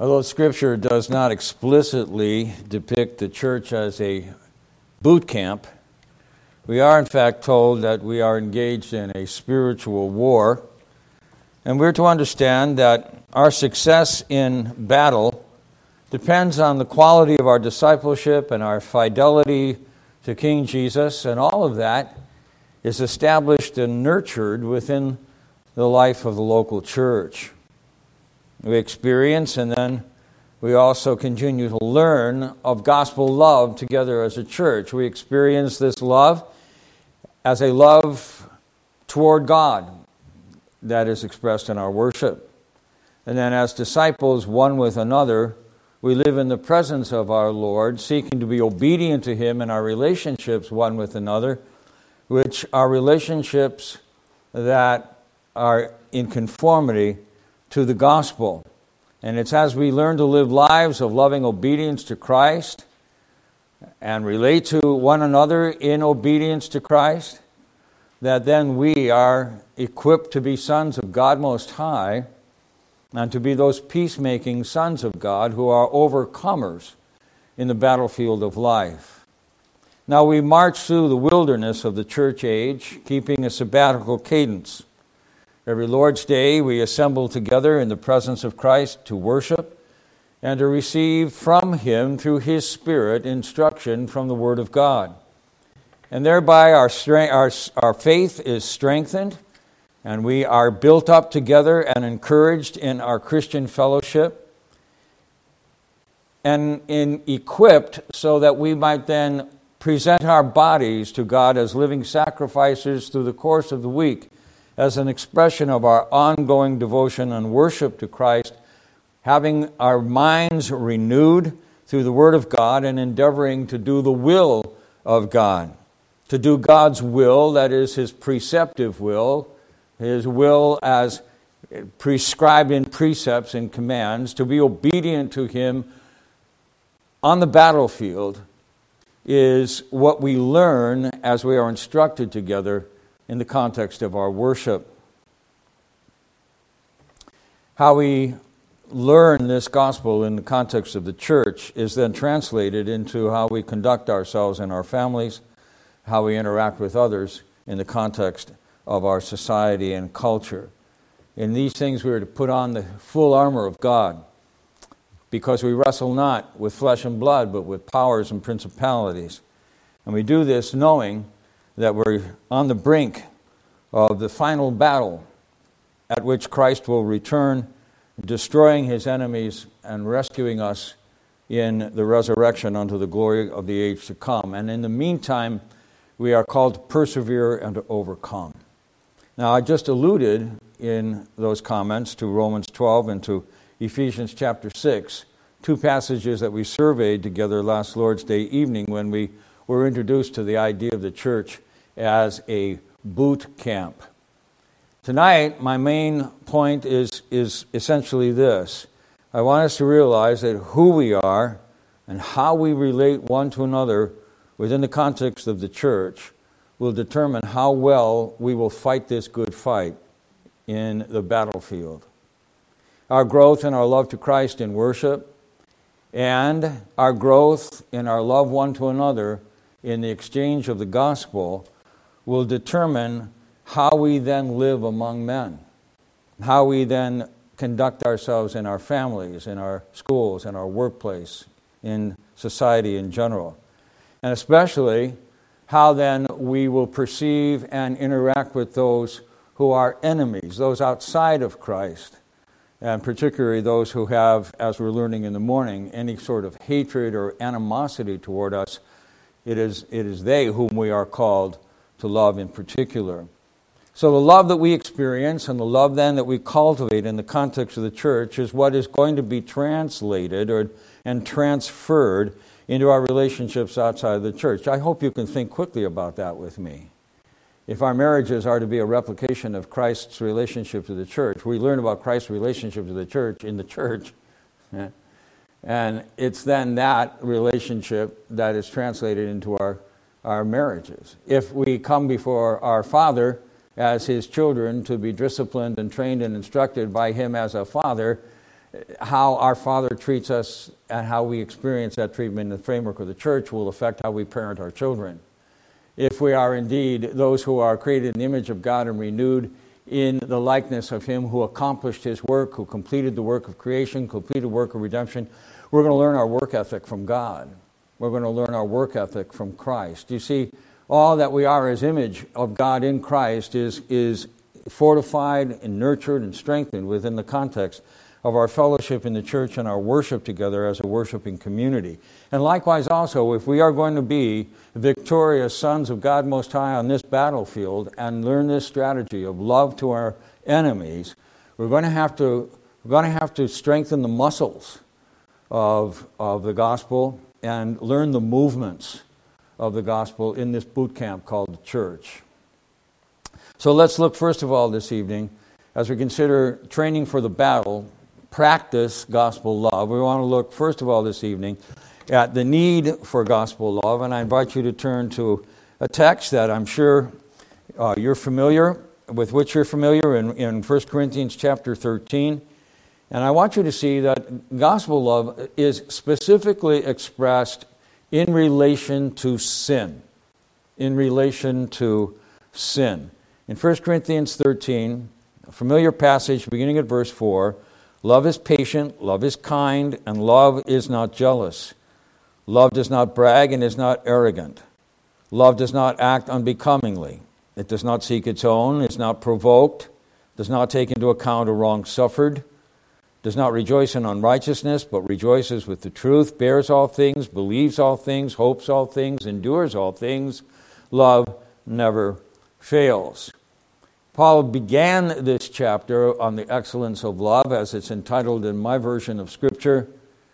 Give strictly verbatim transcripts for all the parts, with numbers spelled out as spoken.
Although Scripture does not explicitly depict the church as a boot camp, we are in fact told that we are engaged in a spiritual war, and we're to understand that our success in battle depends on the quality of our discipleship and our fidelity to King Jesus, and all of that is established and nurtured within the life of the local church. We experience and then we also continue to learn of gospel love together as a church. We experience this love as a love toward God that is expressed in our worship. And then as disciples one with another, we live in the presence of our Lord, seeking to be obedient to Him in our relationships one with another, which are relationships that are in conformity to the gospel. And it's as we learn to live lives of loving obedience to Christ and relate to one another in obedience to Christ, that then we are equipped to be sons of God Most High and to be those peacemaking sons of God who are overcomers in the battlefield of life. Now we march through the wilderness of the church age, keeping a sabbatical cadence. Every Lord's Day we assemble together in the presence of Christ to worship and to receive from Him through His Spirit instruction from the Word of God. And thereby our strength, our, our faith is strengthened, and we are built up together and encouraged in our Christian fellowship and in equipped so that we might then present our bodies to God as living sacrifices through the course of the week, as an expression of our ongoing devotion and worship to Christ, having our minds renewed through the Word of God and endeavoring to do the will of God. To do God's will, that is His preceptive will, His will as prescribed in precepts and commands, to be obedient to Him on the battlefield is what we learn as we are instructed together in the context of our worship. How we learn this gospel in the context of the church is then translated into how we conduct ourselves in our families, how we interact with others in the context of our society and culture. In these things we are to put on the full armor of God, because we wrestle not with flesh and blood, but with powers and principalities. And we do this knowing that we're on the brink of the final battle at which Christ will return, destroying His enemies and rescuing us in the resurrection unto the glory of the age to come. And in the meantime, we are called to persevere and to overcome. Now, I just alluded in those comments to Romans twelve and to Ephesians chapter six, two passages that we surveyed together last Lord's Day evening when we were introduced to the idea of the church as a boot camp. Tonight, my main point is, is essentially this. I want us to realize that who we are and how we relate one to another within the context of the church will determine how well we will fight this good fight in the battlefield. Our growth in our love to Christ in worship and our growth in our love one to another in the exchange of the gospel will determine how we then live among men, how we then conduct ourselves in our families, in our schools, in our workplace, in society in general. And especially how then we will perceive and interact with those who are enemies, those outside of Christ, and particularly those who have, as we're learning in the morning, any sort of hatred or animosity toward us. It is, it is they whom we are called to love in particular. So the love that we experience and the love then that we cultivate in the context of the church is what is going to be translated or and transferred into our relationships outside of the church. I hope you can think quickly about that with me. If our marriages are to be a replication of Christ's relationship to the church, we learn about Christ's relationship to the church in the church. And it's then that relationship that is translated into our, our marriages. If we come before our Father as His children to be disciplined and trained and instructed by Him as a Father, how our Father treats us and how we experience that treatment in the framework of the church will affect how we parent our children. If we are indeed those who are created in the image of God and renewed in the likeness of Him who accomplished His work, who completed the work of creation, completed the work of redemption, we're going to learn our work ethic from God. We're going to learn our work ethic from Christ. You see, all that we are as image of God in Christ is, is fortified and nurtured and strengthened within the context of our fellowship in the church and our worship together as a worshiping community. And likewise also, if we are going to be victorious sons of God Most High on this battlefield and learn this strategy of love to our enemies, we're going to have to we're going to have to strengthen the muscles of of the gospel and learn the movements of the gospel in this boot camp called the church. So let's look first of all this evening, as we consider training for the battle, practice gospel love. We want to look first of all this evening at the need for gospel love, and I invite you to turn to a text that I'm sure uh, you're familiar, with which you're familiar in, in First Corinthians chapter thirteen. And I want you to see that gospel love is specifically expressed in relation to sin. In relation to sin. In First Corinthians thirteen, a familiar passage beginning at verse four, love is patient, love is kind, and love is not jealous. Love does not brag and is not arrogant. Love does not act unbecomingly. It does not seek its own, is not provoked, does not take into account a wrong suffered, does not rejoice in unrighteousness, but rejoices with the truth, bears all things, believes all things, hopes all things, endures all things. Love never fails. Paul began this chapter on the excellence of love, as it's entitled in my version of Scripture,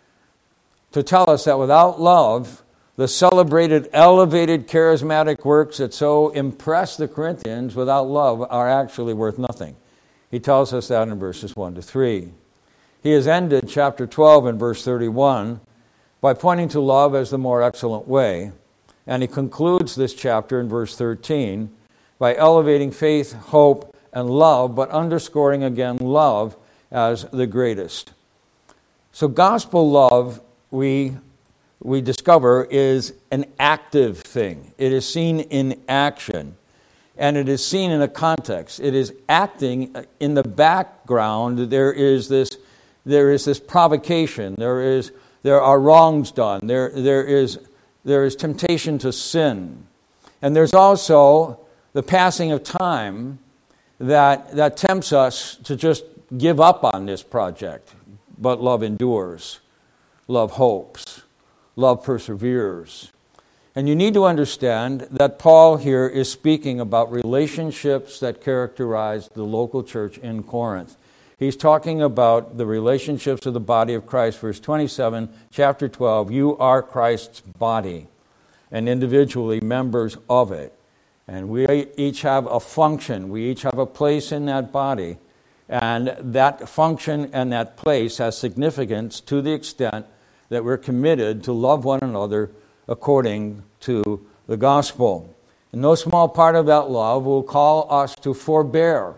to tell us that without love, the celebrated, elevated, charismatic works that so impress the Corinthians without love are actually worth nothing. He tells us that in verses one to three. He has ended chapter twelve in verse thirty-one by pointing to love as the more excellent way, and he concludes this chapter in verse thirteen by elevating faith, hope, and love, but underscoring again love as the greatest. So gospel love, we, we discover, is an active thing. It is seen in action, and it is seen in a context. It is acting in the background. There is this, there is this provocation. There is, there are wrongs done. There, there is, there is temptation to sin. And there's also the passing of time that, that tempts us to just give up on this project. But love endures. Love hopes. Love perseveres. And you need to understand that Paul here is speaking about relationships that characterize the local church in Corinth. He's talking about the relationships of the body of Christ. Verse twenty-seven, chapter twelve, you are Christ's body, and individually members of it. And we each have a function. We each have a place in that body. And that function and that place has significance to the extent that we're committed to love one another according to the gospel. And no small part of that love will call us to forbear.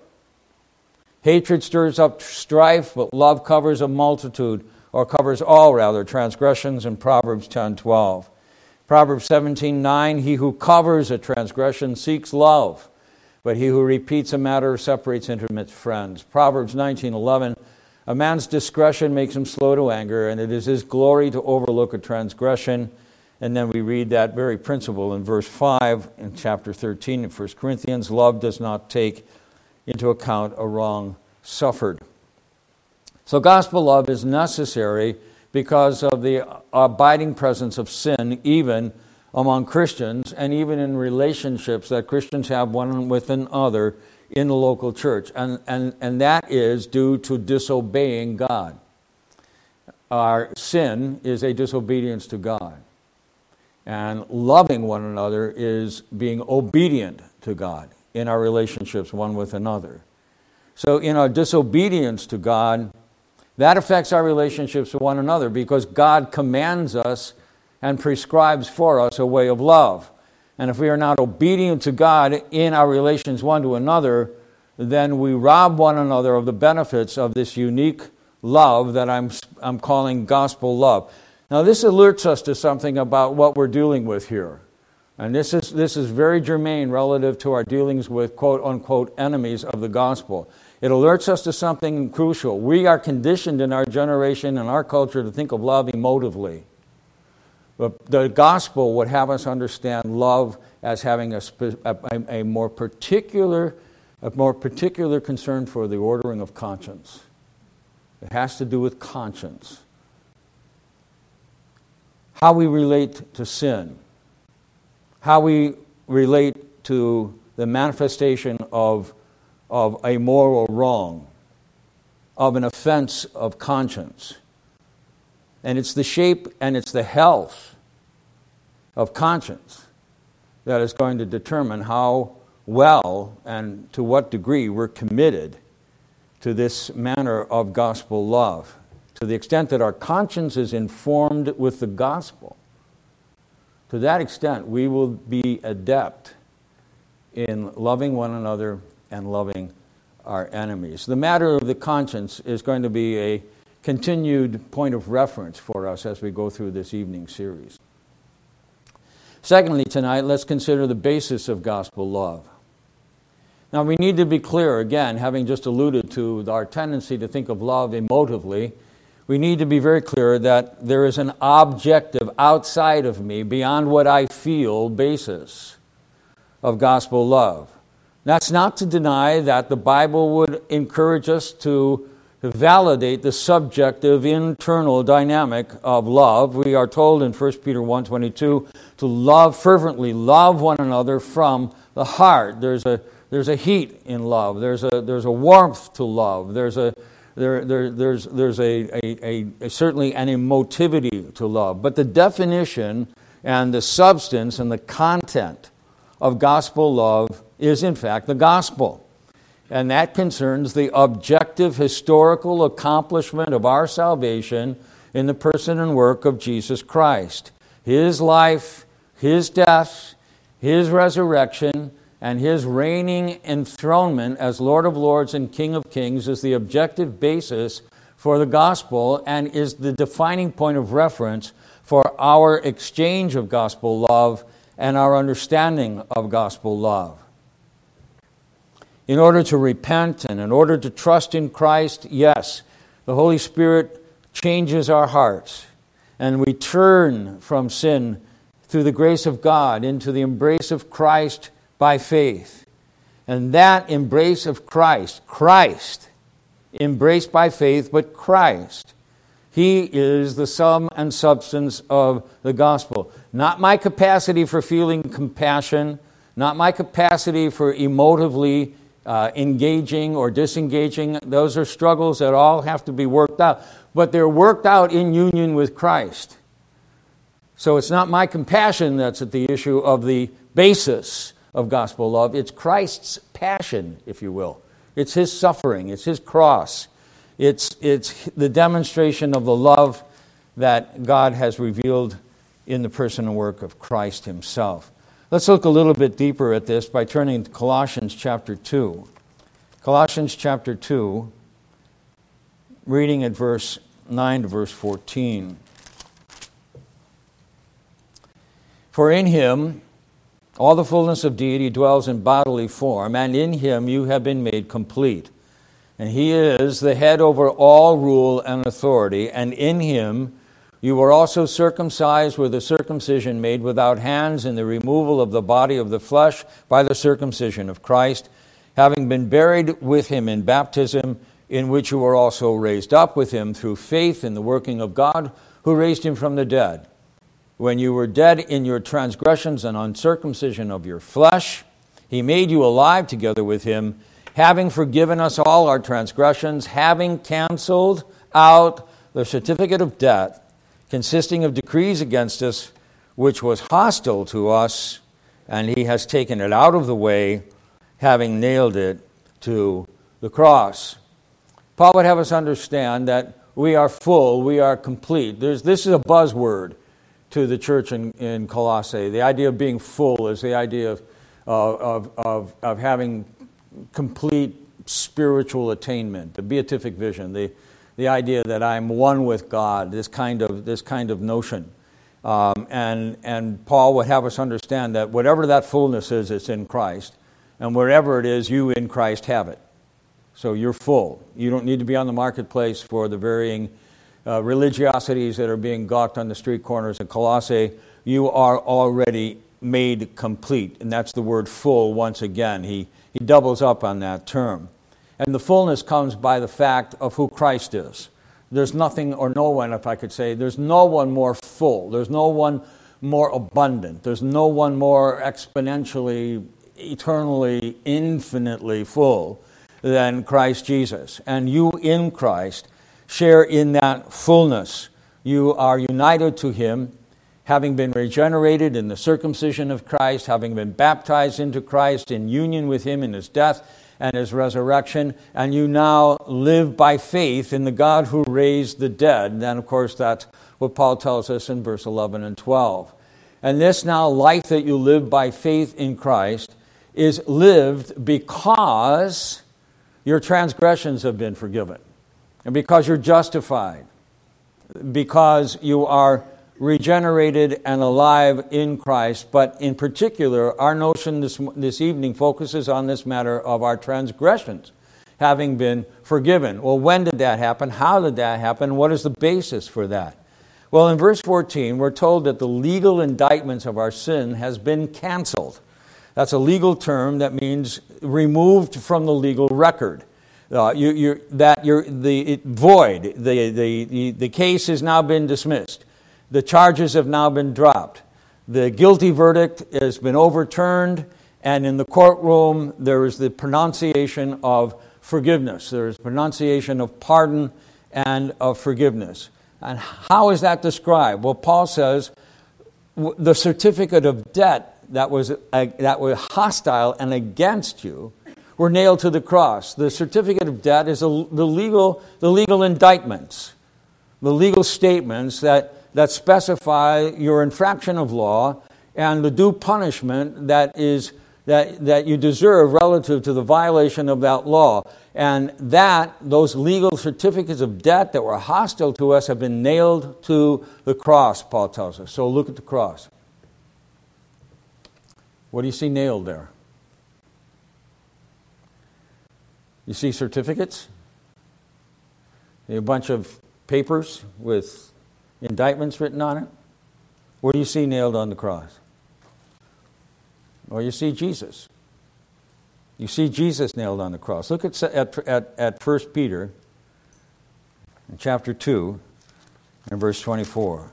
Hatred stirs up strife, but love covers a multitude, or covers all, rather, transgressions in Proverbs ten twelve. Proverbs seventeen nine, he who covers a transgression seeks love, but he who repeats a matter separates intimate friends. Proverbs nineteen eleven, a man's discretion makes him slow to anger, and it is his glory to overlook a transgression. And then we read that very principle in verse five in chapter thirteen of First Corinthians, love does not take into account a wrong suffered. So gospel love is necessary because of the abiding presence of sin, even among Christians, and even in relationships that Christians have one with another in the local church. And, and, and that is due to disobeying God. Our sin is a disobedience to God. And loving one another is being obedient to God in our relationships one with another. So in our disobedience to God, that affects our relationships with one another because God commands us and prescribes for us a way of love. And if we are not obedient to God in our relations one to another, then we rob one another of the benefits of this unique love that I'm, I'm calling gospel love. Now, this alerts us to something about what we're dealing with here. And this is, this is very germane relative to our dealings with quote-unquote enemies of the gospel. It alerts us to something crucial. We are conditioned in our generation and our culture to think of love emotively. But the gospel would have us understand love as having a, a, a more particular, a more particular concern for the ordering of conscience. It has to do with conscience. How we relate to sin. How we relate to the manifestation of, of a moral wrong, of an offense of conscience. And it's the shape and it's the health of conscience that is going to determine how well and to what degree we're committed to this manner of gospel love. To the extent that our conscience is informed with the gospel, to that extent we will be adept in loving one another and loving our enemies. The matter of the conscience is going to be a continued point of reference for us as we go through this evening series. Secondly, tonight, let's consider the basis of gospel love. Now, we need to be clear, again, having just alluded to our tendency to think of love emotively, we need to be very clear that there is an objective outside of me, beyond what I feel, basis of gospel love. That's not to deny that the Bible would encourage us to to validate the subjective internal dynamic of love. We are told in First Peter one twenty-two to love fervently, love one another from the heart. There's a there's a heat in love. There's a there's a warmth to love. There's a there, there there's there's a, a, a, a certainly an emotivity to love. But the definition and the substance and the content of gospel love is in fact the gospel. And that concerns the objective historical accomplishment of our salvation in the person and work of Jesus Christ. His life, His death, His resurrection, and His reigning enthronement as Lord of Lords and King of Kings is the objective basis for the gospel and is the defining point of reference for our exchange of gospel love and our understanding of gospel love. In order to repent and in order to trust in Christ, yes, the Holy Spirit changes our hearts and we turn from sin through the grace of God into the embrace of Christ by faith. And that embrace of Christ, Christ, embraced by faith, but Christ, He is the sum and substance of the gospel. Not my capacity for feeling compassion, not my capacity for emotively Uh, engaging or disengaging. Those are struggles that all have to be worked out. But they're worked out in union with Christ. So it's not my compassion that's at the issue of the basis of gospel love. It's Christ's passion, if you will. It's His suffering. It's His cross. It's, it's the demonstration of the love that God has revealed in the person and work of Christ Himself. Let's look a little bit deeper at this by turning to Colossians chapter two. Colossians chapter two, reading at verse nine to verse fourteen. For in Him all the fullness of deity dwells in bodily form, and in Him you have been made complete. And He is the head over all rule and authority, and in Him you were also circumcised with a circumcision made without hands in the removal of the body of the flesh by the circumcision of Christ, having been buried with Him in baptism, in which you were also raised up with Him through faith in the working of God, who raised Him from the dead. When you were dead in your transgressions and uncircumcision of your flesh, He made you alive together with Him, having forgiven us all our transgressions, having canceled out the certificate of debt, consisting of decrees against us, which was hostile to us, and He has taken it out of the way, having nailed it to the cross. Paul would have us understand that we are full, we are complete. There's, this is a buzzword to the church in, in Colossae. The idea of being full is the idea of, uh, of, of, of having complete spiritual attainment, the beatific vision, the the idea that I'm one with God, this kind of this kind of notion. Um, and and Paul would have us understand that whatever that fullness is, it's in Christ. And wherever it is, you in Christ have it. So you're full. You don't need to be on the marketplace for the varying uh, religiosities that are being gawked on the street corners of Colossae. You are already made complete. And that's the word full once again. He, he doubles up on that term. And the fullness comes by the fact of who Christ is. There's nothing or no one, if I could say, there's no one more full. There's no one more abundant. There's no one more exponentially, eternally, infinitely full than Christ Jesus. And you in Christ share in that fullness. You are united to Him, having been regenerated in the circumcision of Christ, having been baptized into Christ in union with Him in His death and His resurrection, and you now live by faith in the God who raised the dead. And then, of course, that's what Paul tells us in verse eleven and twelve. And this now life that you live by faith in Christ is lived because your transgressions have been forgiven, and because you're justified, because you are regenerated and alive in Christ. But in particular, our notion this, this evening focuses on this matter of our transgressions having been forgiven. Well, when did that happen? How did that happen? What is the basis for that? Well, in verse fourteen, we're told that the legal indictments of our sin has been canceled. That's a legal term that means removed from the legal record. Uh, you, you're, that you're, the it, void, the, the, the, the case has now been dismissed. The charges have now been dropped. The guilty verdict has been overturned, and in the courtroom there is the pronunciation of forgiveness. There is pronunciation of pardon and of forgiveness. And how is that described? Well, Paul says the certificate of debt that was uh, that was hostile and against you were nailed to the cross. The certificate of debt is a, the legal the legal indictments, the legal statements that. that specify your infraction of law and the due punishment that is that, that you deserve relative to the violation of that law. And that, those legal certificates of debt that were hostile to us have been nailed to the cross, Paul tells us. So look at the cross. What do you see nailed there? You see certificates? A bunch of papers with indictments written on it? What do you see nailed on the cross? Well, you see Jesus. You see Jesus nailed on the cross. Look at at at, at First Peter, in chapter two, and verse twenty-four.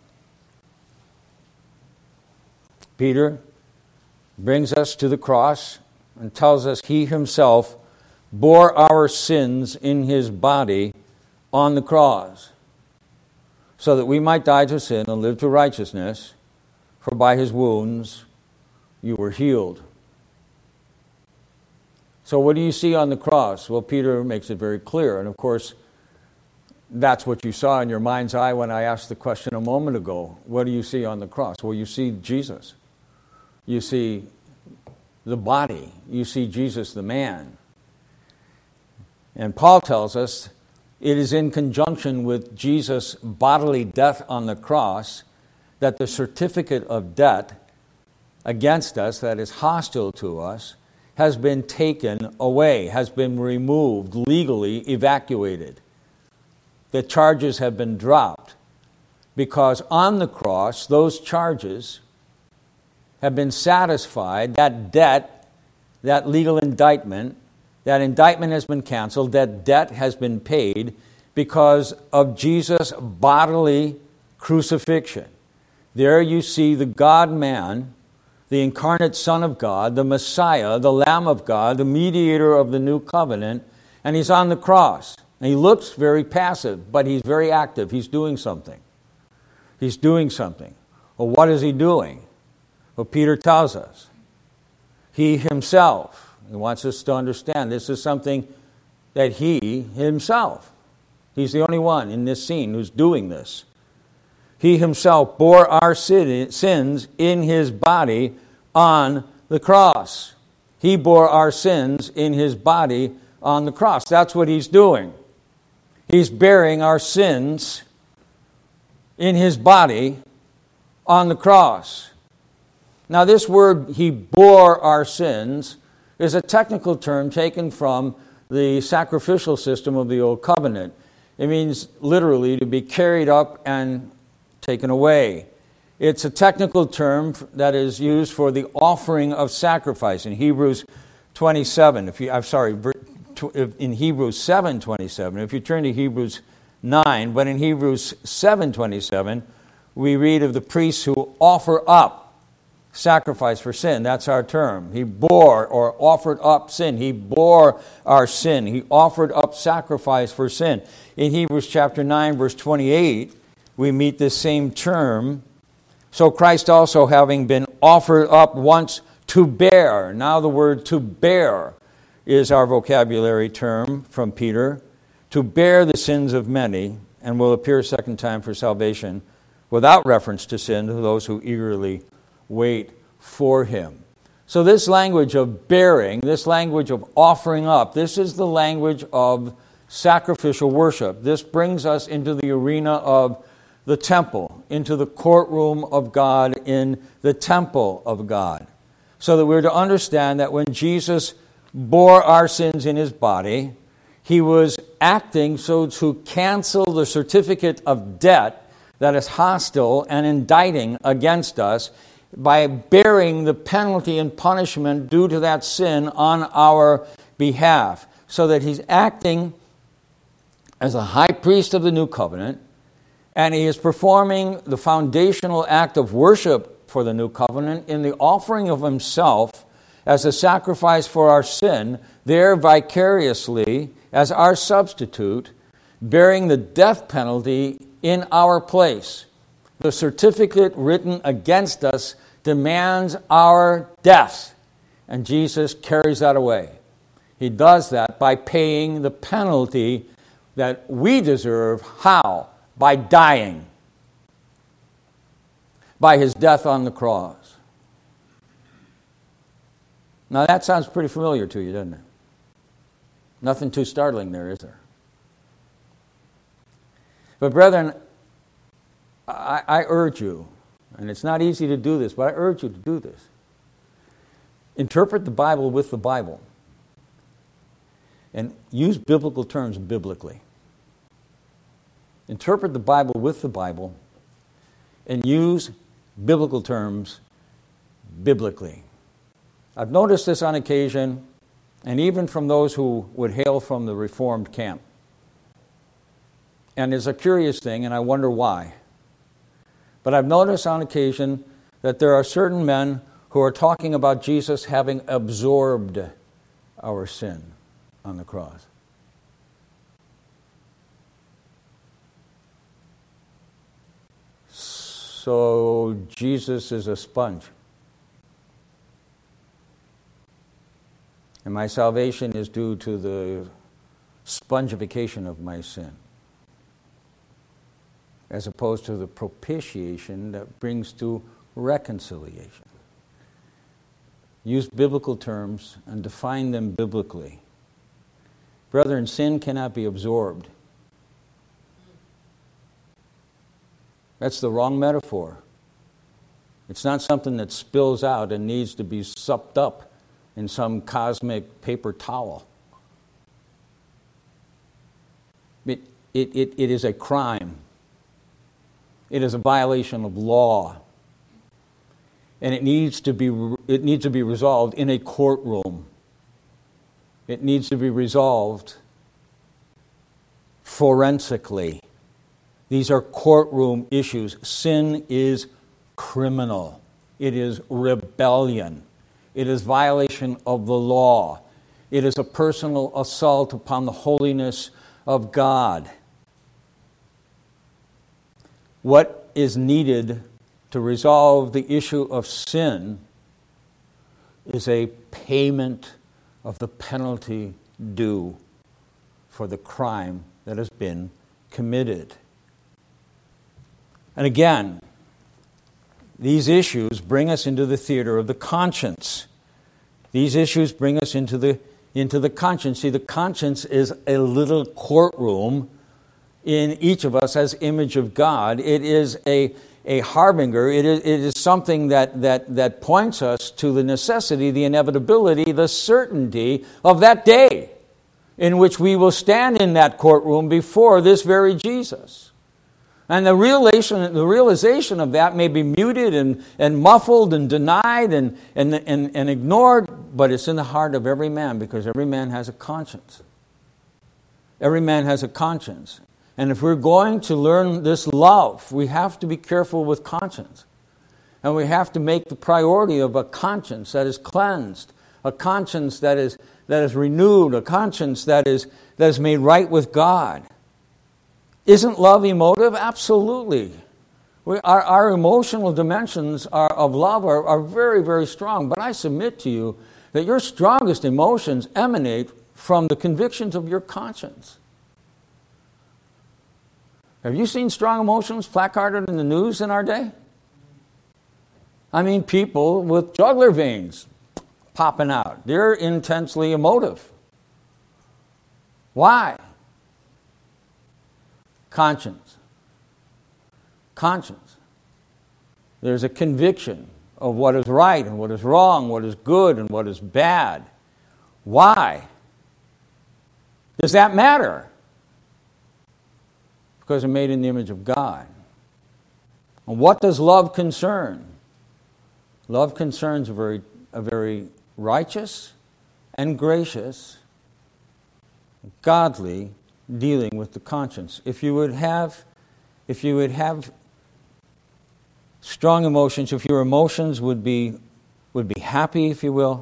Peter brings us to the cross and tells us He Himself bore our sins in His body on the cross, so that we might die to sin and live to righteousness, for by His wounds you were healed. So what do you see on the cross? Well, Peter makes it very clear. And of course, that's what you saw in your mind's eye when I asked the question a moment ago. What do you see on the cross? Well, you see Jesus. You see the body. You see Jesus the man. And Paul tells us it is in conjunction with Jesus' bodily death on the cross that the certificate of debt against us, that is hostile to us, has been taken away, has been removed, legally evacuated. The charges have been dropped because on the cross, those charges have been satisfied. That debt, that legal indictment, that indictment has been canceled, that debt has been paid because of Jesus' bodily crucifixion. There you see the God-man, the incarnate Son of God, the Messiah, the Lamb of God, the mediator of the new covenant, and He's on the cross. And He looks very passive, but He's very active. He's doing something. He's doing something. Well, what is He doing? Well, Peter tells us. He Himself, He wants us to understand this is something that He Himself, He's the only one in this scene who's doing this. He Himself bore our sins in His body on the cross. He bore our sins in His body on the cross. That's what He's doing. He He's bearing our sins in His body on the cross. Now, this word, He bore our sins, is a technical term taken from the sacrificial system of the Old Covenant. It means literally to be carried up and taken away. It's a technical term that is used for the offering of sacrifice. In Hebrews twenty-seven, if you, I'm sorry, in Hebrews seven twenty-seven, if you turn to Hebrews nine, but in Hebrews seven twenty-seven, we read of the priests who offer up sacrifice for sin. That's our term. He bore or offered up sin. He bore our sin. He offered up sacrifice for sin. In Hebrews chapter nine, verse twenty-eight, we meet this same term. So Christ also, having been offered up once to bear. Now the word to bear is our vocabulary term from Peter. To bear the sins of many, and will appear a second time for salvation, without reference to sin, to those who eagerly wait for Him. So this language of bearing, this language of offering up, this is the language of sacrificial worship. This brings us into the arena of the temple, into the courtroom of God in the temple of God. So that we're to understand that when Jesus bore our sins in His body, He was acting so to cancel the certificate of debt that is hostile and indicting against us by bearing the penalty and punishment due to that sin on our behalf. So that He's acting as a high priest of the new covenant, and He is performing the foundational act of worship for the new covenant in the offering of Himself as a sacrifice for our sin, there vicariously as our substitute, bearing the death penalty in our place. The certificate written against us demands our death, and Jesus carries that away. He does that by paying the penalty that we deserve. How? By dying. By His death on the cross. Now that sounds pretty familiar to you, doesn't it? Nothing too startling there, is there? But brethren, I, I urge you, and it's not easy to do this, but I urge you to do this. Interpret the Bible with the Bible. And use biblical terms biblically. Interpret the Bible with the Bible and use biblical terms biblically. I've noticed this on occasion, and even from those who would hail from the Reformed camp. And it's a curious thing, and I wonder why. But I've noticed on occasion that there are certain men who are talking about Jesus having absorbed our sin on the cross. So Jesus is a sponge. And my salvation is due to the spongification of my sin, as opposed to the propitiation that brings to reconciliation. Use biblical terms and define them biblically. Brethren, sin cannot be absorbed. That's the wrong metaphor. It's not something that spills out and needs to be supped up in some cosmic paper towel. It, it, it, it is a crime. It is a violation of law. And it needs to be it needs to be resolved in a courtroom. It needs to be resolved forensically. These are courtroom issues. Sin is criminal. It is rebellion. It is violation of the law. It is a personal assault upon the holiness of God. What is needed to resolve the issue of sin is a payment of the penalty due for the crime that has been committed. And again, these issues bring us into the theater of the conscience. These issues bring us into the into the conscience. See, the conscience is a little courtroom in each of us as image of God. It is a, a harbinger. It is, it is something that, that, that points us to the necessity, the inevitability, the certainty of that day in which we will stand in that courtroom before this very Jesus. And the realization, the realization of that may be muted and, and muffled and denied and, and, and, and ignored, but it's in the heart of every man, because every man has a conscience. Every man has a conscience. And if we're going to learn this love, we have to be careful with conscience. And we have to make the priority of a conscience that is cleansed, a conscience that is, that is renewed, a conscience that is, that is made right with God. Isn't love emotive? Absolutely. We, our, our emotional dimensions are, of love are, are very, very strong. But I submit to you that your strongest emotions emanate from the convictions of your conscience. Have you seen strong emotions placarded in the news in our day? I mean, people with jugular veins popping out. They're intensely emotive. Why? Conscience. Conscience. There's a conviction of what is right and what is wrong, what is good and what is bad. Why? Does that matter? Because they're made in the image of God. And what does love concern? Love concerns a very, a very righteous and gracious, godly dealing with the conscience. If you would have, if you would have strong emotions, if your emotions would be would be happy, if you will,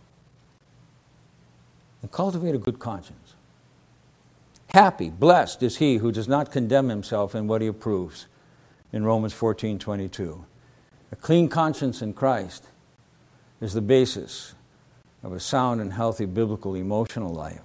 then cultivate a good conscience. Happy, blessed is he who does not condemn himself in what he approves, in Romans fourteen twenty-two. A clean conscience in Christ is the basis of a sound and healthy biblical emotional life.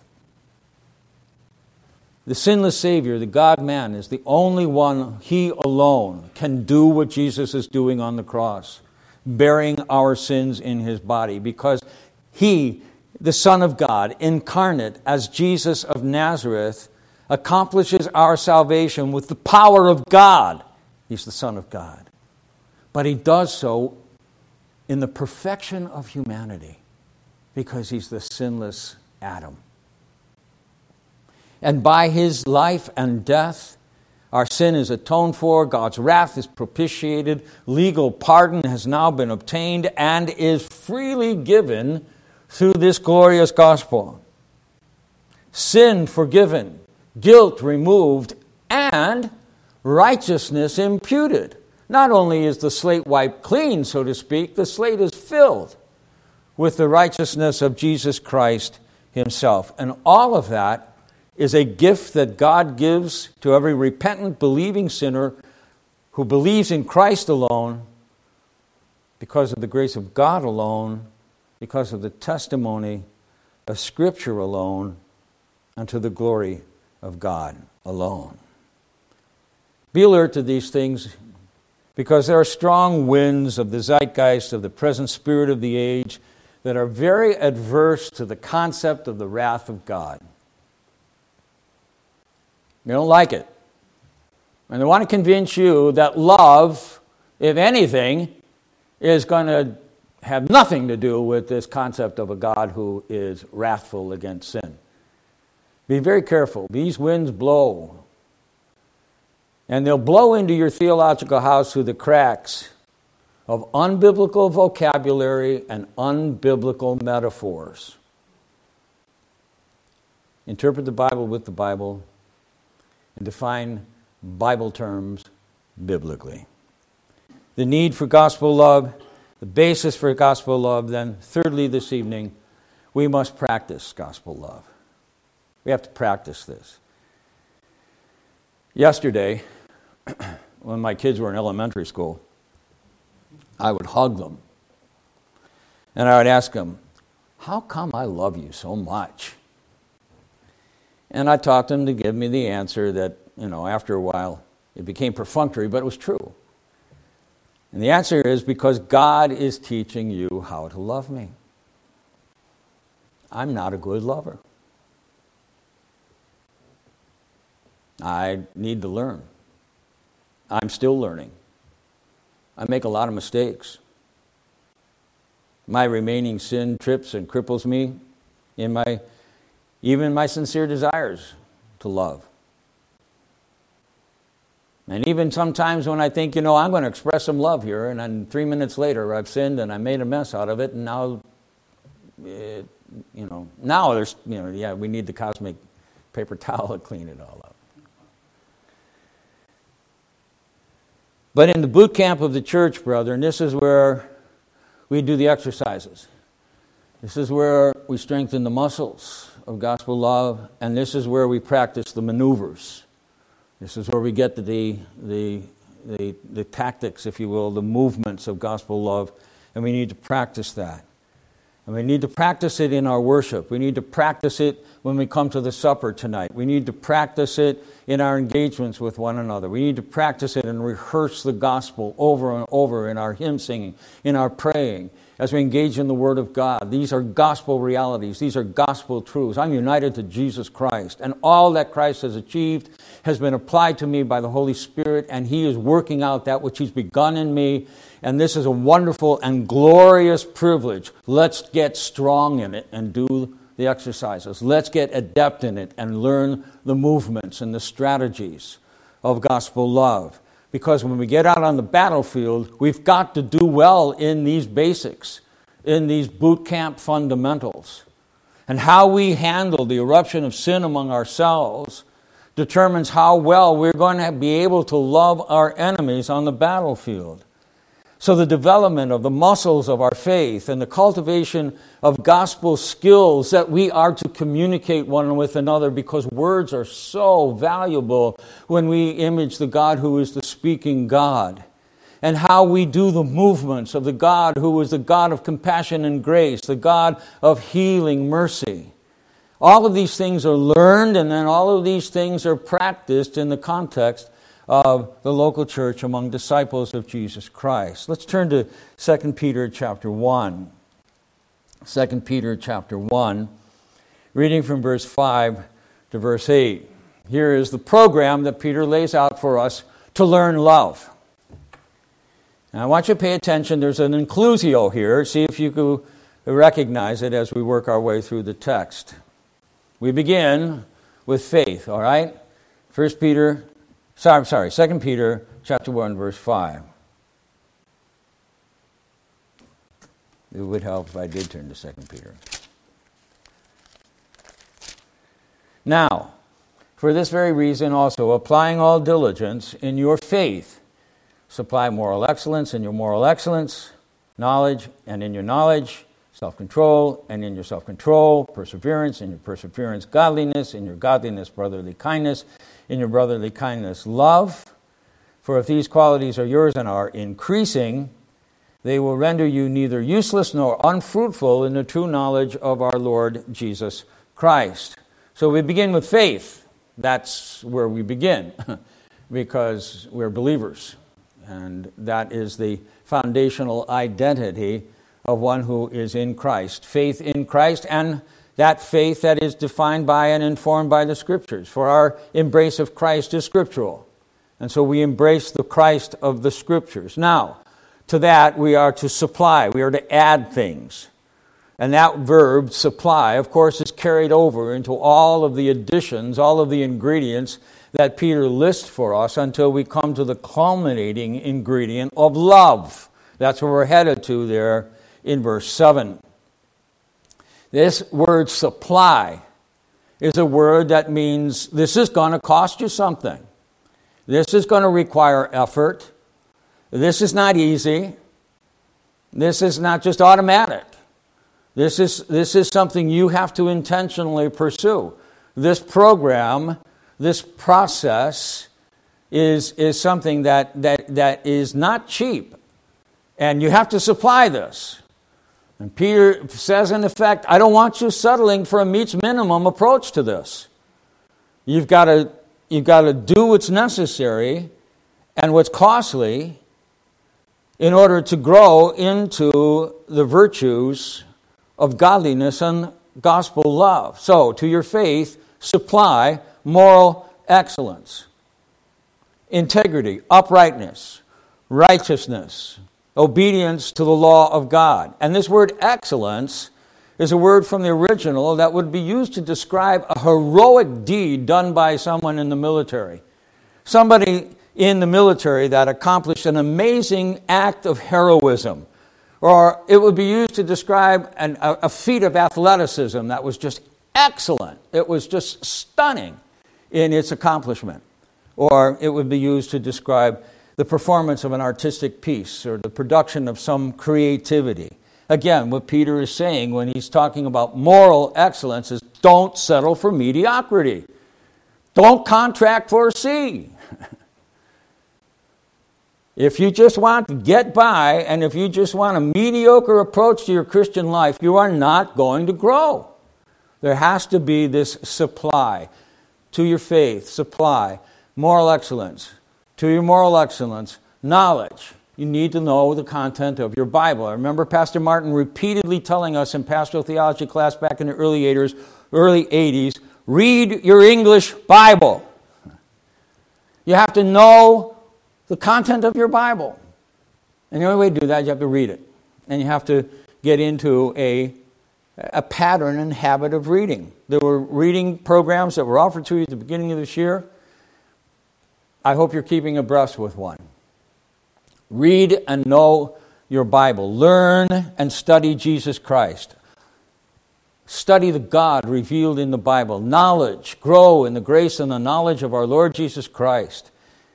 The sinless Savior, the God-man, is the only one, he alone, can do what Jesus is doing on the cross, bearing our sins in his body, because he, the Son of God, incarnate as Jesus of Nazareth, accomplishes our salvation with the power of God. He's the Son of God. But he does so in the perfection of humanity, because he's the sinless Adam. And by his life and death, our sin is atoned for, God's wrath is propitiated, legal pardon has now been obtained and is freely given through this glorious gospel. Sin forgiven, guilt removed, and righteousness imputed. Not only is the slate wiped clean, so to speak, the slate is filled with the righteousness of Jesus Christ himself. And all of that is a gift that God gives to every repentant, believing sinner who believes in Christ alone, because of the grace of God alone, because of the testimony of Scripture alone, and to the glory of God alone. Be alert to these things, because there are strong winds of the zeitgeist of the present spirit of the age that are very adverse to the concept of the wrath of God. They don't like it. And they want to convince you that love, if anything, is going to have nothing to do with this concept of a God who is wrathful against sin. Be very careful. These winds blow. And they'll blow into your theological house through the cracks of unbiblical vocabulary and unbiblical metaphors. Interpret the Bible with the Bible and define Bible terms biblically. The need for gospel love, the basis for gospel love, then thirdly this evening, we must practice gospel love. We have to practice this. Yesterday, when my kids were in elementary school, I would hug them. And I would ask them, how come I love you so much? And I taught them to give me the answer that, you know, after a while, it became perfunctory, but it was true. And the answer is because God is teaching you how to love me. I'm not a good lover. I need to learn. I'm still learning. I make a lot of mistakes. My remaining sin trips and cripples me in my, even my sincere desires to love. And even sometimes when I think, you know, I'm going to express some love here, and then three minutes later I've sinned and I made a mess out of it, and now, it, you know, now there's, you know, yeah, we need the cosmic paper towel to clean it all up. But in the boot camp of the church, brother, and this is where we do the exercises. This is where we strengthen the muscles of gospel love, and this is where we practice the maneuvers. This is where we get the, the, the, the tactics, if you will, the movements of gospel love, and we need to practice that. And we need to practice it in our worship. We need to practice it when we come to the supper tonight. We need to practice it in our engagements with one another. We need to practice it and rehearse the gospel over and over in our hymn singing, in our praying, as we engage in the Word of God. These are gospel realities. These are gospel truths. I'm united to Jesus Christ, and all that Christ has achieved has been applied to me by the Holy Spirit, and He is working out that which He's begun in me, and this is a wonderful and glorious privilege. Let's get strong in it and do the exercises. Let's get adept in it and learn the movements and the strategies of gospel love. Because when we get out on the battlefield, we've got to do well in these basics, in these boot camp fundamentals. And how we handle the eruption of sin among ourselves determines how well we're going to be able to love our enemies on the battlefield. So the development of the muscles of our faith and the cultivation of gospel skills that we are to communicate one with another, because words are so valuable when we image the God who is the speaking God. And how we do the movements of the God who is the God of compassion and grace, the God of healing mercy. All of these things are learned, and then all of these things are practiced in the context of the local church among disciples of Jesus Christ. Let's turn to Second Peter chapter one. Second Peter chapter one, reading from verse five to verse eight. Here is the program that Peter lays out for us to learn love. Now I want you to pay attention. There's an inclusio here. See if you can recognize it as we work our way through the text. We begin with faith, all right? First Peter Sorry, I'm sorry, Second Peter chapter one, verse five. It would help if I did turn to Second Peter. Now, for this very reason also, applying all diligence in your faith, supply moral excellence in your moral excellence, knowledge, and in your knowledge, self-control, and in your self-control, perseverance, in your perseverance, godliness, in your godliness, brotherly kindness, in your brotherly kindness, love. For if these qualities are yours and are increasing, they will render you neither useless nor unfruitful in the true knowledge of our Lord Jesus Christ. So we begin with faith. That's where we begin, because we're believers. And that is the foundational identity of one who is in Christ. Faith in Christ, and that faith that is defined by and informed by the Scriptures. For our embrace of Christ is scriptural. And so we embrace the Christ of the Scriptures. Now, to that we are to supply. We are to add things. And that verb, supply, of course, is carried over into all of the additions, all of the ingredients that Peter lists for us until we come to the culminating ingredient of love. That's where we're headed to there in verse seven. This word supply is a word that means this is going to cost you something. This is going to require effort. This is not easy. This is not just automatic. This is, this is something you have to intentionally pursue. This program, this process is, is something that, that, that is not cheap. And you have to supply this. And Peter says, in effect, I don't want you settling for a meets minimum approach to this. You've got to, you've got to do what's necessary and what's costly in order to grow into the virtues of godliness and gospel love. So, to your faith, supply moral excellence, integrity, uprightness, righteousness, obedience to the law of God. And this word excellence is a word from the original that would be used to describe a heroic deed done by someone in the military. Somebody in the military that accomplished an amazing act of heroism. Or it would be used to describe an, a, a feat of athleticism that was just excellent. It was just stunning in its accomplishment. Or it would be used to describe the performance of an artistic piece or the production of some creativity. Again, what Peter is saying when he's talking about moral excellence is don't settle for mediocrity. Don't contract for C. If you just want to get by, and if you just want a mediocre approach to your Christian life, you are not going to grow. There has to be this supply to your faith, supply, moral excellence. To your moral excellence, knowledge. You need to know the content of your Bible. I remember Pastor Martin repeatedly telling us in pastoral theology class back in the early eighties, early eighties, read your English Bible. You have to know the content of your Bible. And the only way to do that, you have to read it. And you have to get into a, a pattern and habit of reading. There were reading programs that were offered to you at the beginning of this year. I hope you're keeping abreast with one. Read and know your Bible. Learn and study Jesus Christ. Study the God revealed in the Bible. Knowledge. Grow in the grace and the knowledge of our Lord Jesus Christ.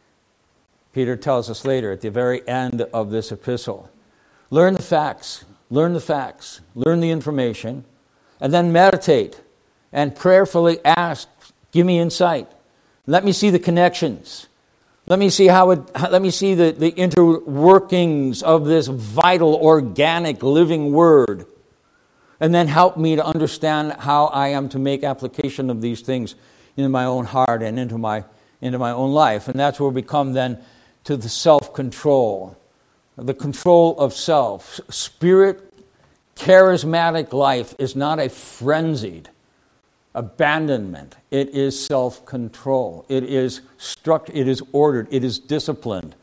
Peter tells us later at the very end of this epistle. Learn the facts. Learn the facts. Learn the information. And then meditate and prayerfully ask, give me insight. Let me see the connections. Let me see how it, let me see the, the interworkings of this vital, organic, living word. And then help me to understand how I am to make application of these things in my own heart and into my, into my own life. And that's where we come then to the self-control, the control of self. Spirit, charismatic life is not a frenzied abandonment. It is self-control. It is struct. It is ordered. It is disciplined.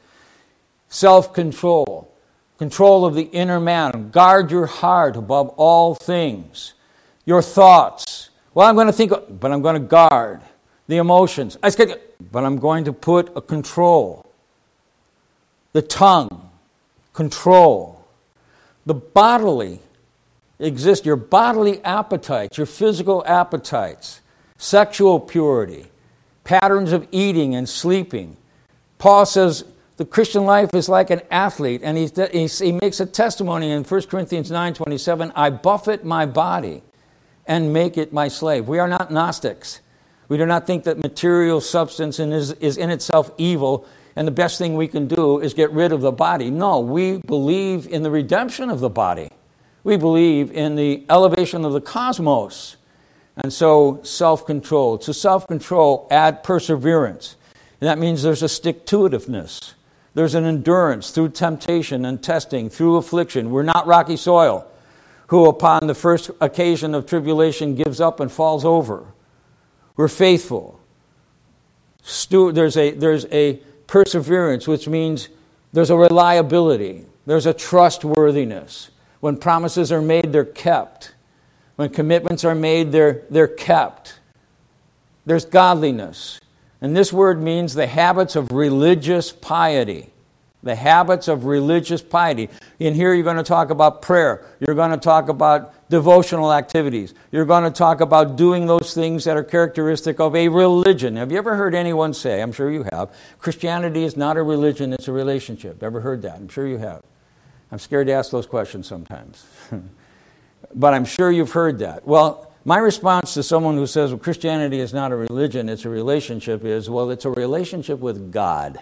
Self-control. Control of the inner man. Guard your heart above all things. Your thoughts. Well, I'm going to think, but I'm going to guard. The emotions. But I'm going to put a control. The tongue. Control. The bodily exist, your bodily appetites, your physical appetites, sexual purity, patterns of eating and sleeping. Paul says the Christian life is like an athlete, and he, he makes a testimony in First Corinthians nine twenty-seven, I buffet my body and make it my slave. We are not Gnostics. We do not think that material substance is, is in itself evil, and the best thing we can do is get rid of the body. No, we believe in the redemption of the body. We believe in the elevation of the cosmos. And so self-control. To self-control, add perseverance. And that means there's a stick-to-itiveness. There's an endurance through temptation and testing, through affliction. We're not rocky soil, who upon the first occasion of tribulation gives up and falls over. We're faithful. There's a, there's a perseverance, which means there's a reliability. There's a trustworthiness. When promises are made, they're kept. When commitments are made, they're, they're kept. There's godliness. And this word means the habits of religious piety. The habits of religious piety. In here, you're going to talk about prayer. You're going to talk about devotional activities. You're going to talk about doing those things that are characteristic of a religion. Have you ever heard anyone say, I'm sure you have, Christianity is not a religion, it's a relationship? Ever heard that? I'm sure you have. I'm scared to ask those questions sometimes. But I'm sure you've heard that. Well, my response to someone who says, well, Christianity is not a religion, it's a relationship, is, well, it's a relationship with God.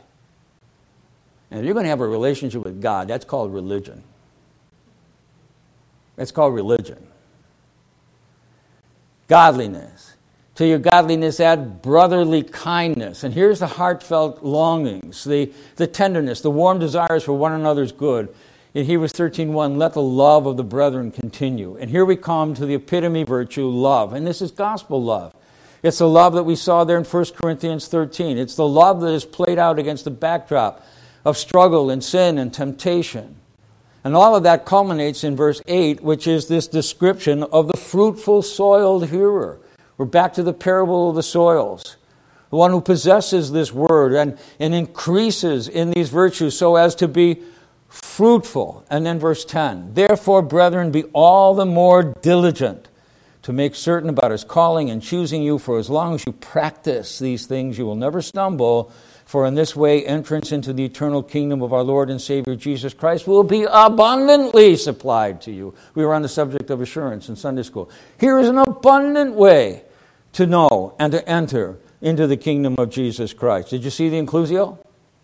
And if you're going to have a relationship with God, that's called religion. That's called religion. Godliness. To your godliness add brotherly kindness. And here's the heartfelt longings, the, the tenderness, the warm desires for one another's good. In Hebrews thirteen one, let the love of the brethren continue. And here we come to the epitome virtue, love. And this is gospel love. It's the love that we saw there in First Corinthians thirteen. It's the love that is played out against the backdrop of struggle and sin and temptation. And all of that culminates in verse eight, which is this description of the fruitful soiled hearer. We're back to the parable of the soils. The one who possesses this word and, and increases in these virtues so as to be fruitful. And then verse ten, therefore, brethren, be all the more diligent to make certain about his calling and choosing you, for as long as you practice these things, you will never stumble. For in this way, entrance into the eternal kingdom of our Lord and Savior Jesus Christ will be abundantly supplied to you. We were on the subject of assurance in Sunday school. Here is an abundant way to know and to enter into the kingdom of Jesus Christ. Did you see the inclusio?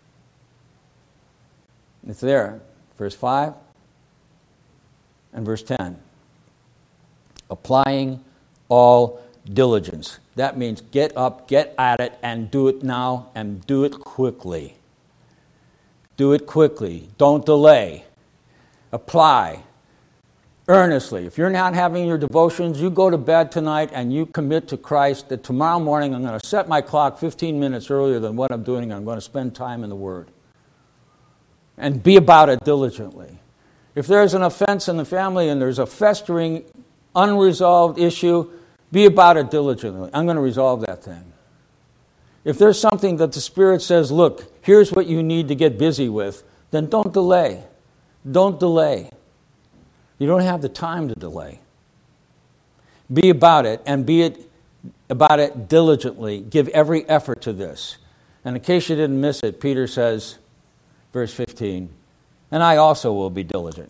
It's there. Verse five and verse ten. Applying all diligence. That means get up, get at it, and do it now, and do it quickly. Do it quickly. Don't delay. Apply earnestly. If you're not having your devotions, you go to bed tonight and you commit to Christ that tomorrow morning I'm going to set my clock fifteen minutes earlier than what I'm doing, and I'm going to spend time in the Word. And be about it diligently. If there's an offense in the family and there's a festering, unresolved issue, be about it diligently. I'm going to resolve that thing. If there's something that the Spirit says, look, here's what you need to get busy with, then don't delay. Don't delay. You don't have the time to delay. Be about it, and be it about it diligently. Give every effort to this. And in case you didn't miss it, Peter says, verse fifteen, and I also will be diligent,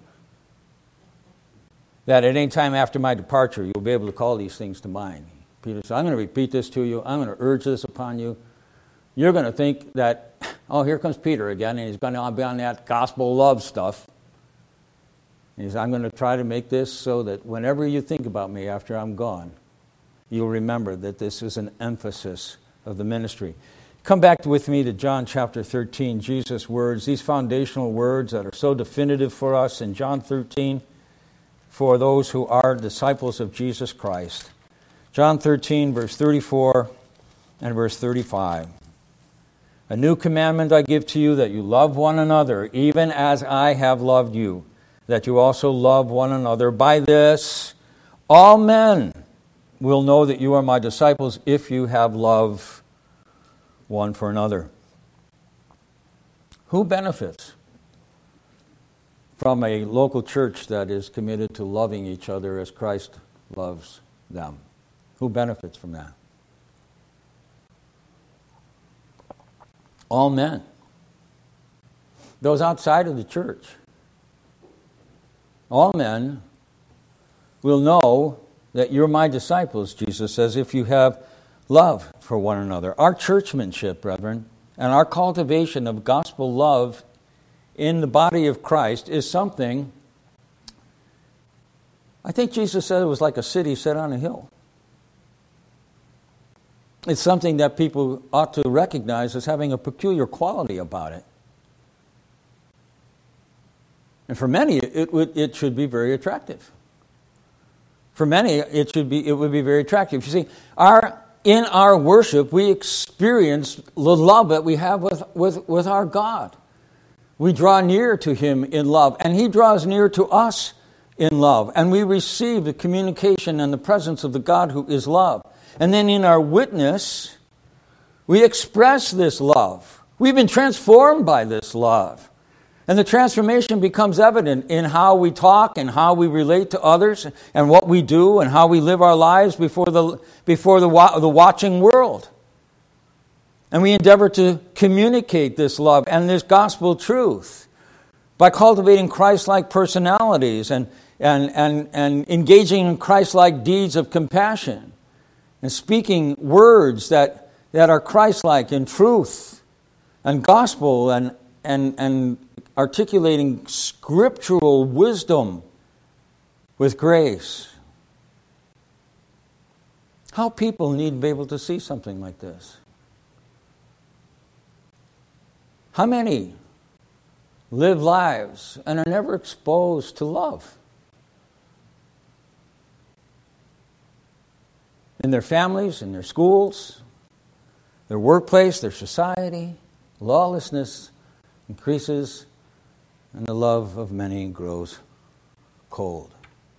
that at any time after my departure, you'll be able to call these things to mind. Peter said, I'm going to repeat this to you. I'm going to urge this upon you. You're going to think that, oh, here comes Peter again, and he's going to be on that gospel love stuff. And he says, I'm going to try to make this so that whenever you think about me after I'm gone, you'll remember that this is an emphasis of the ministry. Come back with me to John chapter thirteen, Jesus' words, these foundational words that are so definitive for us in John thirteen. For those who are disciples of Jesus Christ. John thirteen, verse thirty-four and verse thirty-five. A new commandment I give to you, that you love one another, even as I have loved you, that you also love one another. By this, all men will know that you are my disciples, if you have love one for another. Who benefits from a local church that is committed to loving each other as Christ loves them? Who benefits from that? All men. Those outside of the church. All men will know that you're my disciples, Jesus says, if you have love for one another. Our churchmanship, brethren, and our cultivation of gospel love in the body of Christ is something, I think Jesus said it was like a city set on a hill. It's something that people ought to recognize as having a peculiar quality about it. And for many, it would it should be very attractive. For many, it should be it would be very attractive. You see, our in our worship, we experience the love that we have with, with, with our God. We draw near to Him in love, and He draws near to us in love. And we receive the communication and the presence of the God who is love. And then in our witness, we express this love. We've been transformed by this love. And the transformation becomes evident in how we talk and how we relate to others and what we do and how we live our lives before the, before the, the watching world. And we endeavor to communicate this love and this gospel truth by cultivating Christ-like personalities and, and, and, and engaging in Christ-like deeds of compassion and speaking words that, that are Christ-like in truth and gospel and, and, and articulating scriptural wisdom with grace. How people need to be able to see something like this. How many live lives and are never exposed to love? in their families, in their schools, their workplace, their society. Lawlessness increases, and the love of many grows cold.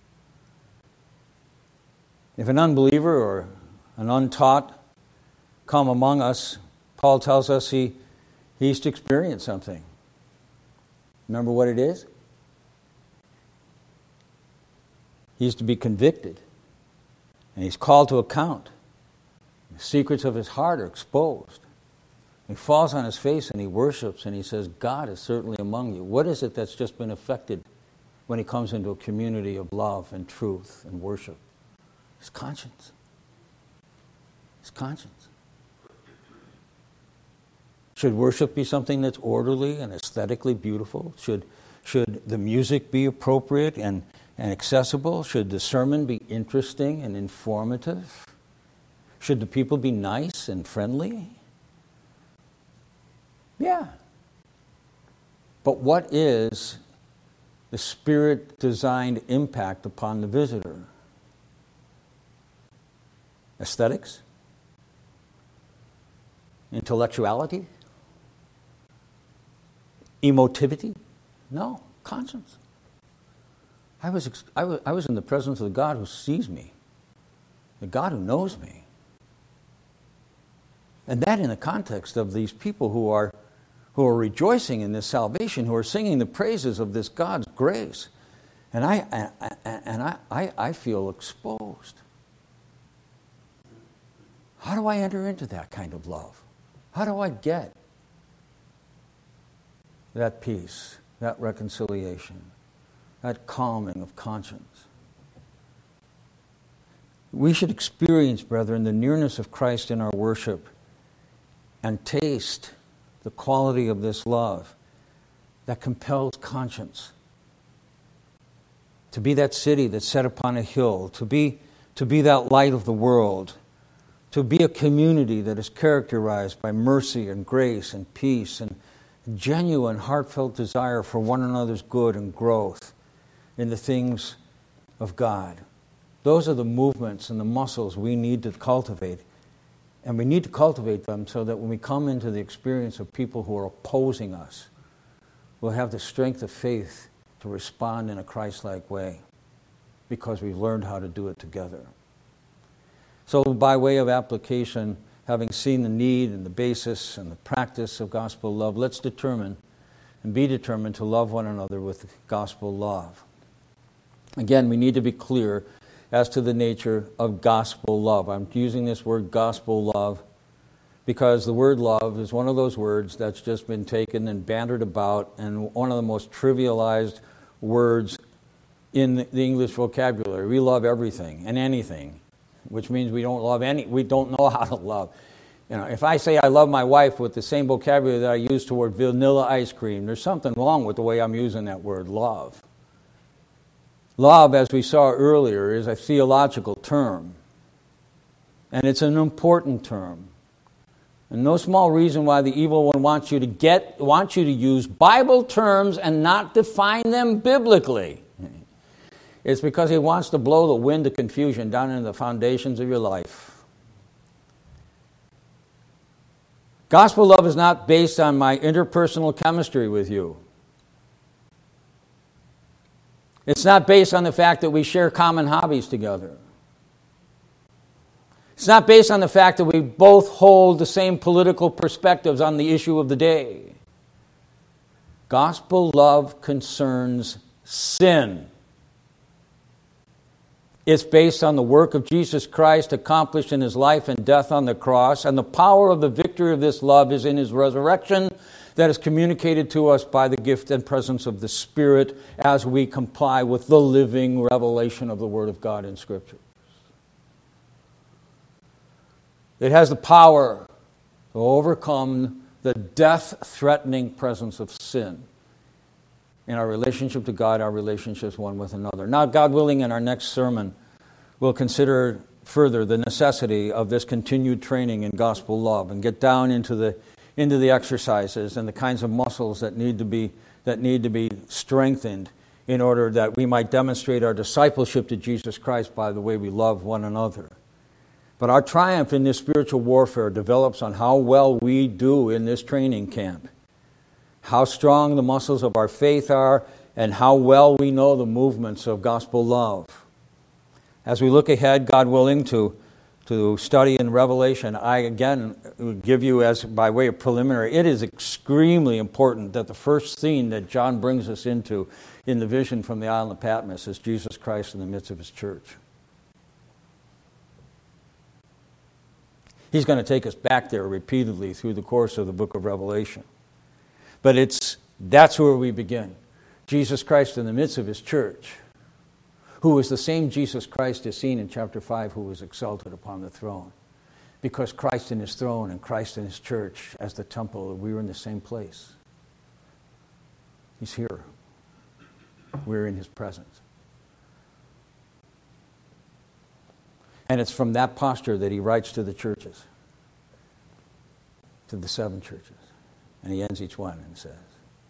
If an unbeliever or an untaught come among us, Paul tells us he, he's to experience something. Remember what it is? He's to be convicted, and he's called to account. The secrets of his heart are exposed. He falls on his face and he worships and he says, God is certainly among you. What is it that's just been affected when he comes into a community of love and truth and worship? His conscience. His conscience. Should worship be something that's orderly and aesthetically beautiful? Should, should the music be appropriate and, and accessible? Should the sermon be interesting and informative? Should the people be nice and friendly? Yeah. But what is the Spirit-designed impact upon the visitor? Aesthetics? Intellectuality? Emotivity? No, conscience. I was, I was, I was in the presence of the God who sees me, the God who knows me. And that in the context of these people who are who are rejoicing in this salvation, who are singing the praises of this God's grace. And I and I, I, I feel exposed. How do I enter into that kind of love? How do I get that peace, that reconciliation, that calming of conscience? We should experience, brethren, the nearness of Christ in our worship and taste the quality of this love that compels conscience. To be that city that's set upon a hill, to be, to be that light of the world, to be a community that is characterized by mercy and grace and peace and genuine, heartfelt desire for one another's good and growth in the things of God. Those are the movements and the muscles we need to cultivate. And we need to cultivate them so that when we come into the experience of people who are opposing us, we'll have the strength of faith to respond in a Christ-like way because we've learned how to do it together. So by way of application, having seen the need and the basis and the practice of gospel love, let's determine and be determined to love one another with gospel love. Again, we need to be clear as to the nature of gospel love. I'm using this word gospel love because the word love is one of those words that's just been taken and bantered about and one of the most trivialized words in the English vocabulary. We love everything and anything, which means we don't love any, we don't know how to love. You know, if I say I love my wife with the same vocabulary that I use toward vanilla ice cream, there's something wrong with the way I'm using that word, love. Love, as we saw earlier, is a theological term. And it's an important term. And no small reason why the evil one wants you to get, wants you to use Bible terms and not define them biblically. It's because he wants to blow the wind of confusion down into the foundations of your life. Gospel love is not based on my interpersonal chemistry with you. It's not based on the fact that we share common hobbies together. It's not based on the fact that we both hold the same political perspectives on the issue of the day. Gospel love concerns sin. It's based on the work of Jesus Christ accomplished in his life and death on the cross, and the power of the victory of this love is in his resurrection that is communicated to us by the gift and presence of the Spirit as we comply with the living revelation of the Word of God in Scripture. It has the power to overcome the death-threatening presence of sin in our relationship to God, our relationships one with another. Now, God willing, in our next sermon, we'll consider further the necessity of this continued training in gospel love and get down into the into the exercises and the kinds of muscles that need to be that need to be strengthened in order that we might demonstrate our discipleship to Jesus Christ by the way we love one another. But our triumph in this spiritual warfare develops on how well we do in this training camp, how strong the muscles of our faith are, and how well we know the movements of gospel love. As we look ahead, God willing, to, to study in Revelation, I again would give you as by way of preliminary, it is extremely important that the first scene that John brings us into in the vision from the island of Patmos is Jesus Christ in the midst of His church. He's going to take us back there repeatedly through the course of the book of Revelation. But it's that's where we begin. Jesus Christ in the midst of His church, who is the same Jesus Christ as seen in chapter five, who was exalted upon the throne. Because Christ in His throne and Christ in His church as the temple, we were in the same place. He's here. We're in His presence. And it's from that posture that He writes to the churches, to the seven churches. And He ends each one and says,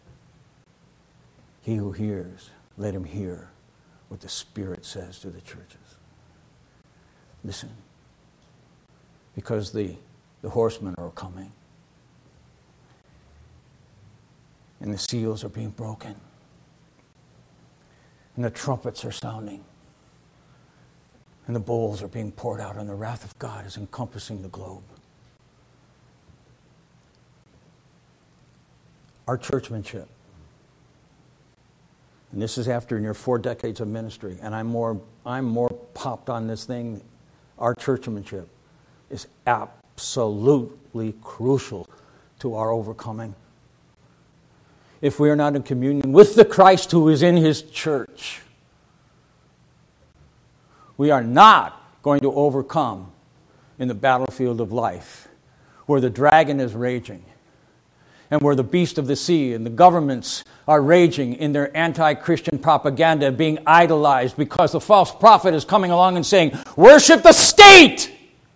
"He who hears, let him hear what the Spirit says to the churches." Listen, because the, the horsemen are coming, and the seals are being broken, and the trumpets are sounding, and the bowls are being poured out, and the wrath of God is encompassing the globe. Our churchmanship, and this is after near four decades of ministry, and I'm more I'm more popped on this thing. Our churchmanship is absolutely crucial to our overcoming. If we are not in communion with the Christ who is in His church, we are not going to overcome in the battlefield of life, where the dragon is raging, and where the beast of the sea and the governments are raging in their anti-Christian propaganda, being idolized because the false prophet is coming along and saying, "Worship the state!"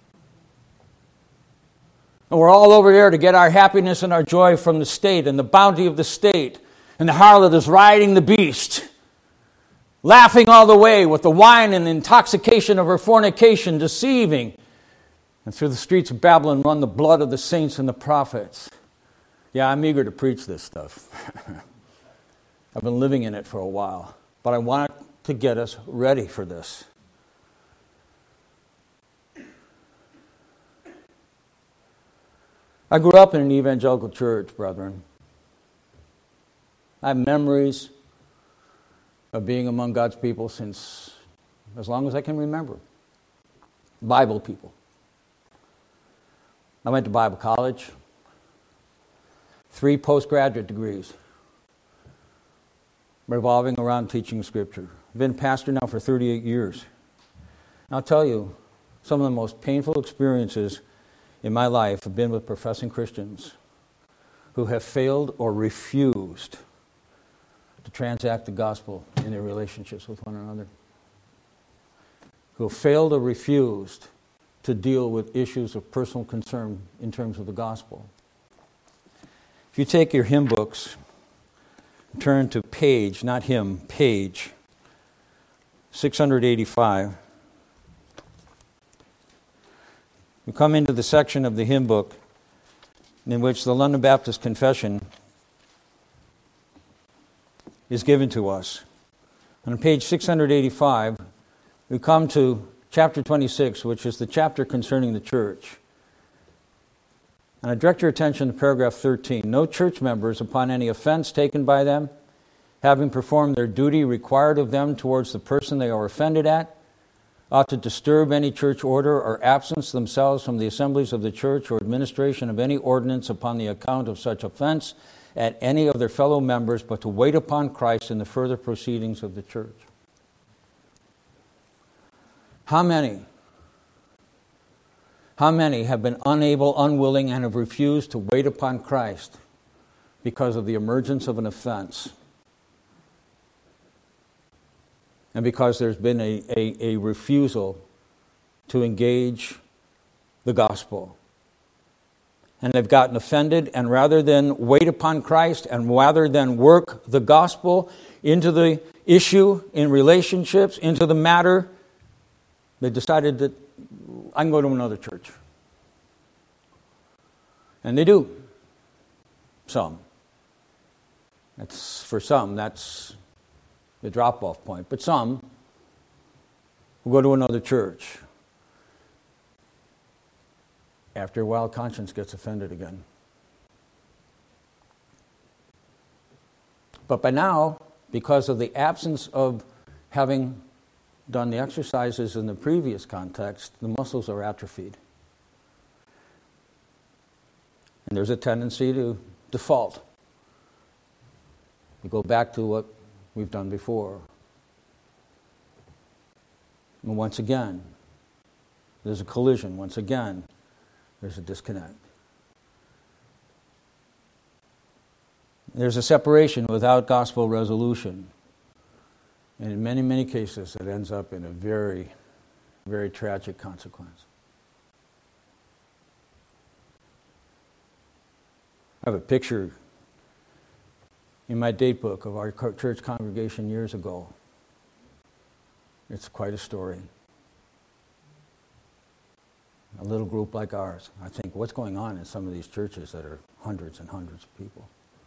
And we're all over there to get our happiness and our joy from the state and the bounty of the state. And the harlot is riding the beast, laughing all the way with the wine and the intoxication of her fornication, deceiving. And through the streets of Babylon run the blood of the saints and the prophets. Yeah, I'm eager to preach this stuff. I've been living in it for a while. But I want to get us ready for this. I grew up in an evangelical church, brethren. I have memories of being among God's people since as long as I can remember. Bible people. I went to Bible college. Three postgraduate degrees revolving around teaching Scripture. I've been pastor now for thirty-eight years. And I'll tell you, some of the most painful experiences in my life have been with professing Christians who have failed or refused to transact the gospel in their relationships with one another. Who have failed or refused to deal with issues of personal concern in terms of the gospel. If you take your hymn books, turn to page, not hymn, page six eighty-five. We come into the section of the hymn book in which the London Baptist Confession is given to us. On page six eighty-five, we come to chapter twenty-six, which is the chapter concerning the church. And I direct your attention to paragraph thirteen. No church members, upon any offense taken by them, having performed their duty required of them towards the person they are offended at, ought to disturb any church order or absence themselves from the assemblies of the church or administration of any ordinance upon the account of such offense at any of their fellow members, but to wait upon Christ in the further proceedings of the church. How many? How many have been unable, unwilling, and have refused to wait upon Christ because of the emergence of an offense? And because there's been a, a, a refusal to engage the gospel. And they've gotten offended, and rather than wait upon Christ and rather than work the gospel into the issue in relationships, into the matter, they decided that I can go to another church. And they do. Some. That's for some, that's the drop-off point. But some will go to another church. After a while, conscience gets offended again. But by now, because of the absence of having done the exercises in the previous context, the muscles are atrophied. And there's a tendency to default. We go back to what we've done before. And once again, there's a collision. Once again, there's a disconnect. There's a separation without gospel resolution. And in many, many cases, it ends up in a very, very tragic consequence. I have a picture in my date book of our church congregation years ago. It's quite a story. A little group like ours. I think, what's going on in some of these churches that are hundreds and hundreds of people?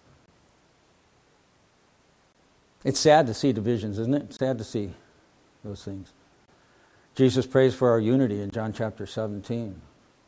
It's sad to see divisions, isn't it? It's sad to see those things. Jesus prays for our unity in John chapter seventeen.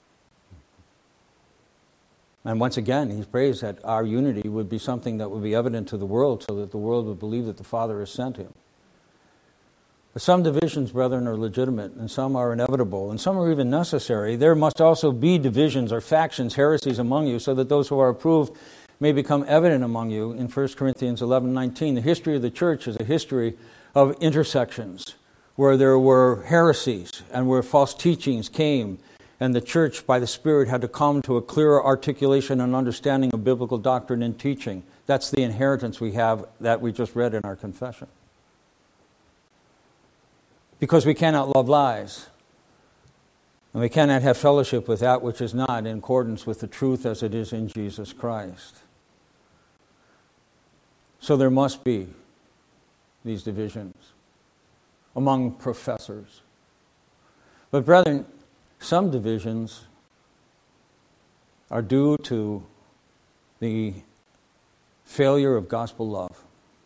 And once again, he prays that our unity would be something that would be evident to the world so that the world would believe that the Father has sent him. But some divisions, brethren, are legitimate, and some are inevitable, and some are even necessary. There must also be divisions or factions, heresies among you, so that those who are approved may become evident among you. In First Corinthians eleven nineteen, the history of the church is a history of intersections, where there were heresies and where false teachings came, and the church, by the Spirit, had to come to a clearer articulation and understanding of biblical doctrine and teaching. That's the inheritance we have that we just read in our confession. Because we cannot love lies, and we cannot have fellowship with that which is not in accordance with the truth as it is in Jesus Christ. So there must be these divisions among professors. But brethren, some divisions are due to the failure of gospel love.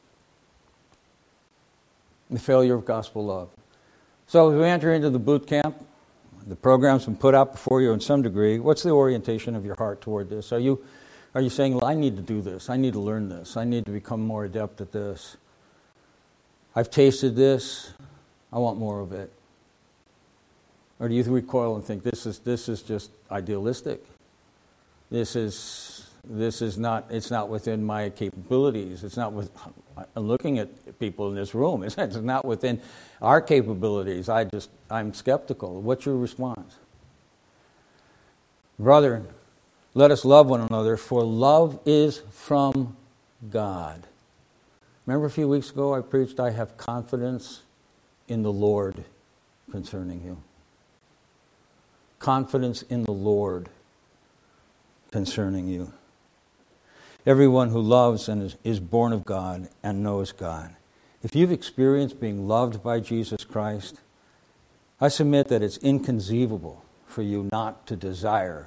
The failure of gospel love. So as we enter into the boot camp, the program's been put out before you in some degree. What's the orientation of your heart toward this? Are you are you saying, well, I need to do this. I need to learn this. I need to become more adept at this. I've tasted this. I want more of it. Or do you recoil and think this is this is just idealistic? This is this is not it's not within my capabilities. It's not with I'm looking at people in this room. It's not within our capabilities. I just I'm skeptical. What's your response? Brethren, let us love one another, for love is from God. Remember a few weeks ago I preached, I have confidence in the Lord concerning you. Confidence in the Lord concerning you. Everyone who loves and is, is born of God and knows God. If you've experienced being loved by Jesus Christ, I submit that it's inconceivable for you not to desire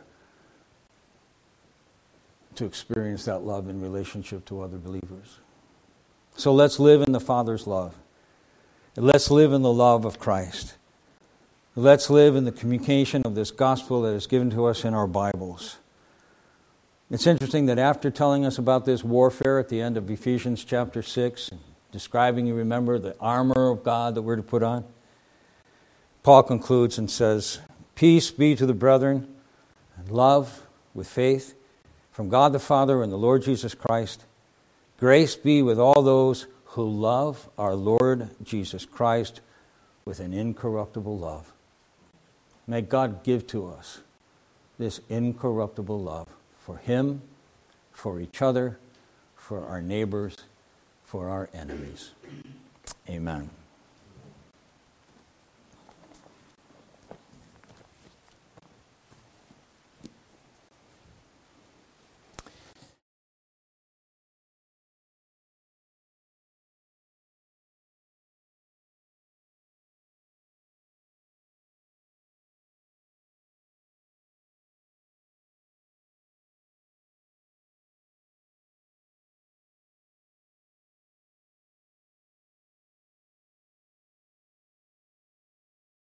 to experience that love in relationship to other believers. So let's live in the Father's love. Let's live in the love of Christ. Let's live in the communication of this gospel that is given to us in our Bibles. It's interesting that after telling us about this warfare at the end of Ephesians chapter six, describing, you remember, the armor of God that we're to put on, Paul concludes and says, "Peace be to the brethren, and love with faith, from God the Father and the Lord Jesus Christ. Grace be with all those who love our Lord Jesus Christ with an incorruptible love." May God give to us this incorruptible love for Him, for each other, for our neighbors, for our enemies. Amen.